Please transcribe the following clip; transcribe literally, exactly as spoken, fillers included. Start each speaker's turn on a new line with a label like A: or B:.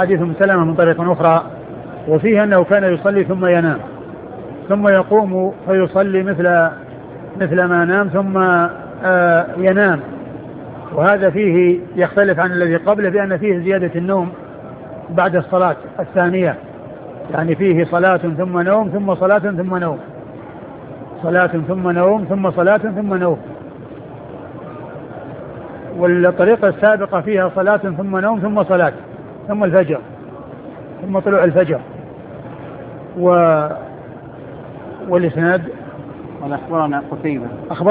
A: حديث ام سلمة من طريق أخرى، وفيه أنه كان يصلي ثم ينام ثم يقوم فيصلي مثل مثل ما نام ثم آه ينام. وهذا فيه يختلف عن الذي قبله بأن فيه زيادة النوم بعد الصلاة الثانية، يعني فيه صلاة ثم نوم ثم صلاة ثم نوم، صلاة ثم نوم ثم صلاة ثم نوم. والطريقة السابقة فيها صلاة ثم نوم ثم صلاة ثم الفجر ثم طلوع الفجر. و والإسناد
B: قال أخبرنا قتيبة.